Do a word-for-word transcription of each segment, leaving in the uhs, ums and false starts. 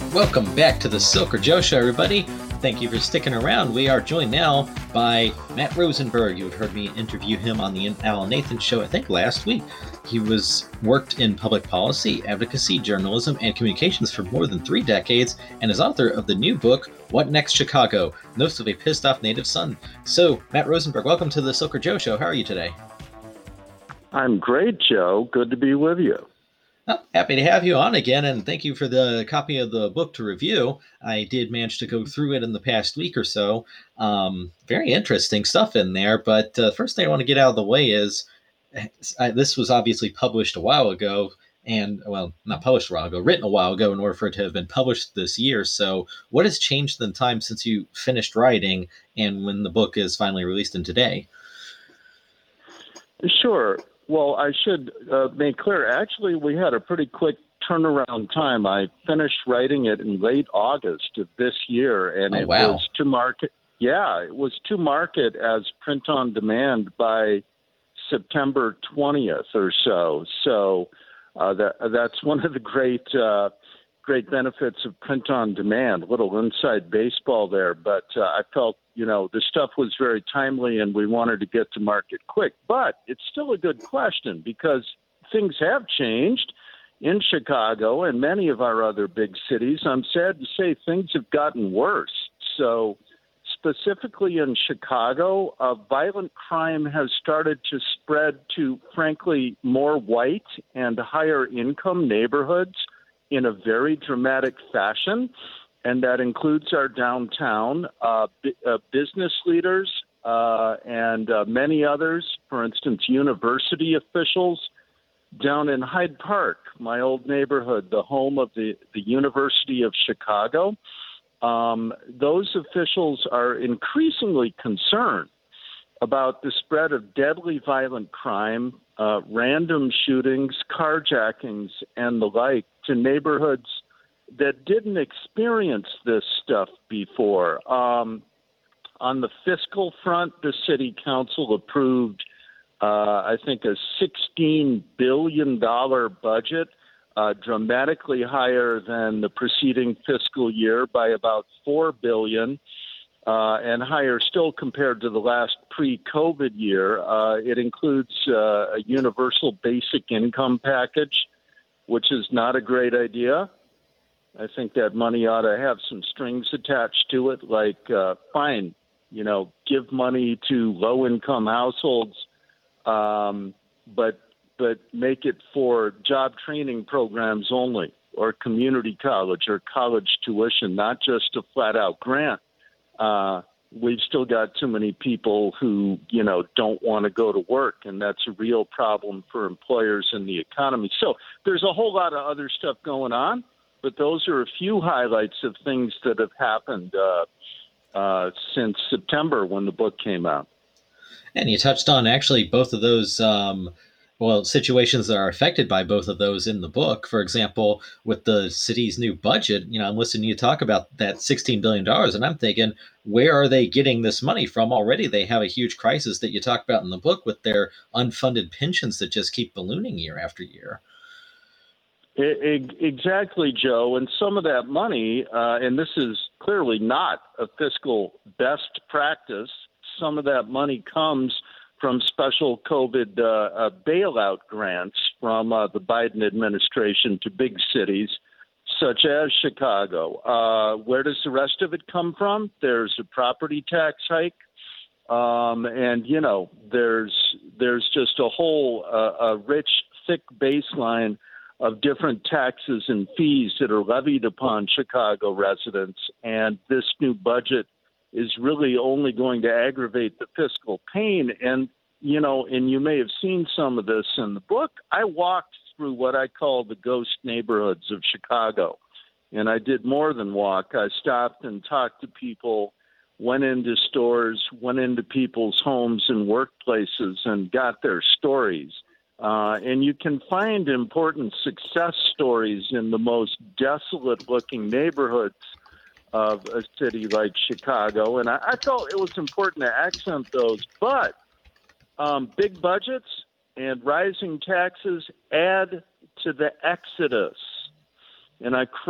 Welcome back to the Silker Joe Show, everybody. Thank you for sticking around. We are joined now by Matt Rosenberg. You've heard me interview him on the Alan Nathan Show, I think, last week. He was worked in public policy, advocacy, journalism, and communications for more than three decades, and is author of the new book, What Next Chicago? Notes of a Pissed Off Native Son. So, Matt Rosenberg, welcome to the Silker Joe Show. How are you today? I'm great, Joe. Good to be with you. Well, happy to have you on again, and thank you for the copy of the book to review. I did manage to go through it in the past week or so. Um, very interesting stuff in there, but the uh, first thing I want to get out of the way is I, this was obviously published a while ago, and, well, not published a while ago, written a while ago in order for it to have been published this year. So what has changed in the time since you finished writing and when the book is finally released in today? Sure. Well, I should uh, make clear, actually, we had a pretty quick turnaround time. I finished writing it in late August of this year, and oh, it wow. was to market. Yeah, it was to market as print on demand by September twentieth or so. So uh, that that's one of the great uh, great benefits of print on demand. A little inside baseball there, but uh, I felt, you know, the stuff was very timely and we wanted to get to market quick. But it's still a good question because things have changed in Chicago and many of our other big cities. I'm sad to say things have gotten worse. So specifically in Chicago, uh, violent crime has started to spread to, frankly, more white and higher income neighborhoods in a very dramatic fashion. And that includes our downtown, uh, b- uh, business leaders uh, and uh, many others, for instance, university officials down in Hyde Park, my old neighborhood, the home of the, the University of Chicago. Um, those officials are increasingly concerned about the spread of deadly violent crime, uh, random shootings, carjackings, and the like to neighborhoods that didn't experience this stuff before. Um, on the fiscal front, the city council approved, uh, I think, a sixteen billion dollars budget, uh, dramatically higher than the preceding fiscal year by about four billion dollars. Uh, and higher still compared to the last pre-COVID year. Uh, it includes uh, a universal basic income package, which is not a great idea. I think that money ought to have some strings attached to it, like, uh, fine, you know, give money to low-income households, um, but but make it for job training programs only, or community college or college tuition, not just a flat-out grant. Uh, we've still got too many people who, you know, don't want to go to work, and that's a real problem for employers and the economy. So there's a whole lot of other stuff going on, but those are a few highlights of things that have happened uh, uh, since September when the book came out. And you touched on actually both of those um, well, situations that are affected by both of those in the book. For example, with the city's new budget, you know, I'm listening to you talk about that sixteen billion dollars, and I'm thinking, where are they getting this money from? Already they have a huge crisis that you talk about in the book with their unfunded pensions that just keep ballooning year after year. Exactly, Joe. And some of that money, uh, and this is clearly not a fiscal best practice, some of that money comes from special COVID uh, uh, bailout grants from uh, the Biden administration to big cities, such as Chicago. Uh, where does the rest of it come from? There's a property tax hike. Um, and, you know, there's there's just a whole uh, a rich, thick baseline of different taxes and fees that are levied upon Chicago residents. And this new budget is really only going to aggravate the fiscal pain. And, you know, and you may have seen some of this in the book. I walked through what I call the ghost neighborhoods of Chicago. And I did more than walk. I stopped and talked to people, went into stores, went into people's homes and workplaces and got their stories. Uh, and you can find important success stories in the most desolate-looking neighborhoods of a city like Chicago. And I, I felt it was important to accent those. But um, big budgets and rising taxes add to the exodus. And I crunched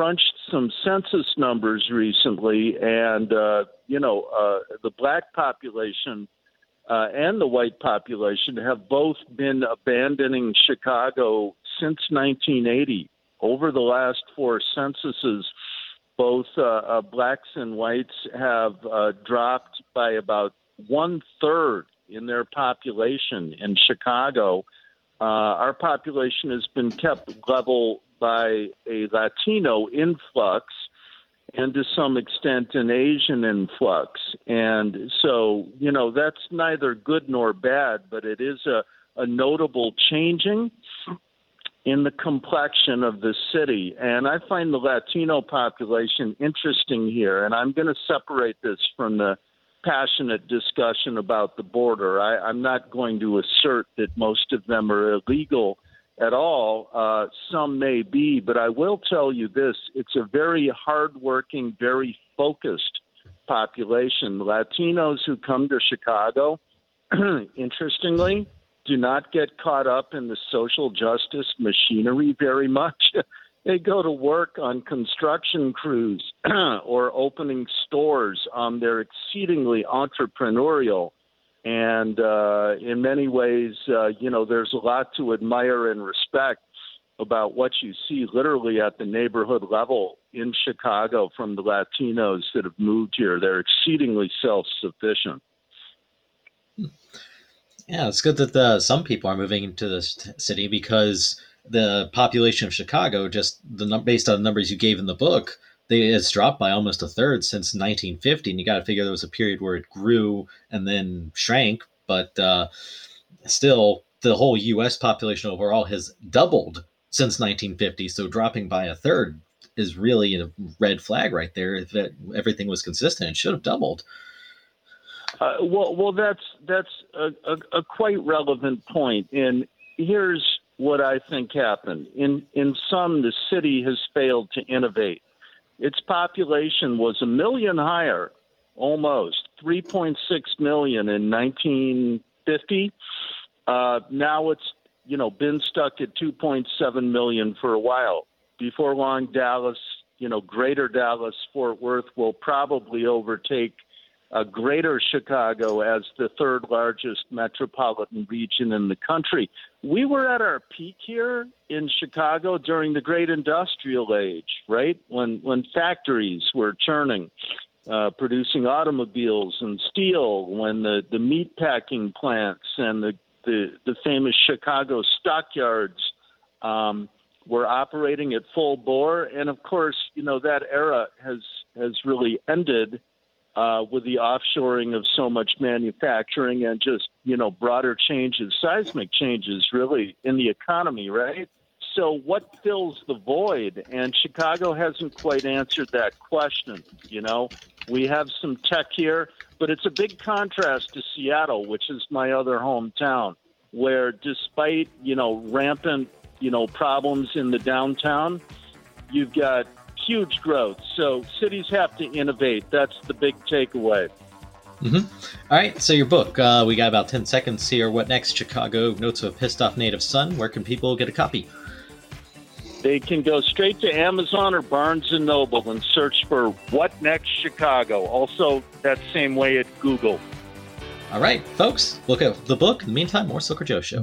some census numbers recently, and, uh, you know, uh, the black population uh, and the white population have both been abandoning Chicago since nineteen eighty. Over the last four censuses, both uh, uh, blacks and whites have uh, dropped by about one third in their population in Chicago. Uh, our population has been kept level by a Latino influx and to some extent an Asian influx. And so, you know, that's neither good nor bad, but it is a, a notable changing in the complexion of the city. And I find the Latino population interesting here, and I'm going to separate this from the passionate discussion about the border. I, I'm not going to assert that most of them are illegal at all. Uh, some may be, but I will tell you this. It's a very hardworking, very focused population. Latinos who come to Chicago, interestingly, do not get caught up in the social justice machinery very much. They go to work on construction crews or opening stores. Um, they're exceedingly entrepreneurial. And uh, in many ways, uh, you know, there's a lot to admire and respect about what you see literally at the neighborhood level in Chicago from the Latinos that have moved here. They're exceedingly self-sufficient. Yeah, it's good that the, some people are moving into this t- city because the population of Chicago, just the num- based on the numbers you gave in the book, they, it's dropped by almost a third since nineteen fifty. And you got to figure there was a period where it grew and then shrank. But uh, still, the whole U S population overall has doubled since nineteen fifty. So dropping by a third is really a red flag right there. If it, everything was consistent, it should have doubled. Uh, well, well, that's that's a, a, a quite relevant point. And here's what I think happened. In in sum, the city has failed to innovate. Its population was a million higher, almost three point six million in nineteen fifty. Uh, now it's you know been stuck at two point seven million for a while. Before long, Dallas, you know, Greater Dallas, Fort Worth will probably overtake Uh, Greater Chicago as the third largest metropolitan region in the country. We were at our peak here in Chicago during the Great Industrial Age, right? When when factories were churning, uh, producing automobiles and steel, when the, the meat packing plants and the, the, the famous Chicago stockyards um, were operating at full bore. And of course, you know, that era has has really ended Uh, with the offshoring of so much manufacturing and just, you know, broader changes, seismic changes really in the economy, right? So what fills the void? And Chicago hasn't quite answered that question, you know. We have some tech here, but it's a big contrast to Seattle, which is my other hometown, where despite, you know, rampant, you know, problems in the downtown, you've got huge growth. So cities have to innovate. That's the big takeaway. Mm-hmm. All right. So your book, uh, we got about ten seconds here. What Next? Chicago, Notes of a Pissed Off Native Son. Where can people get a copy? They can go straight to Amazon or Barnes and Noble and search for What Next Chicago. Also, that same way at Google. All right, folks, look at the book. In the meantime, more Slicker Joe Show.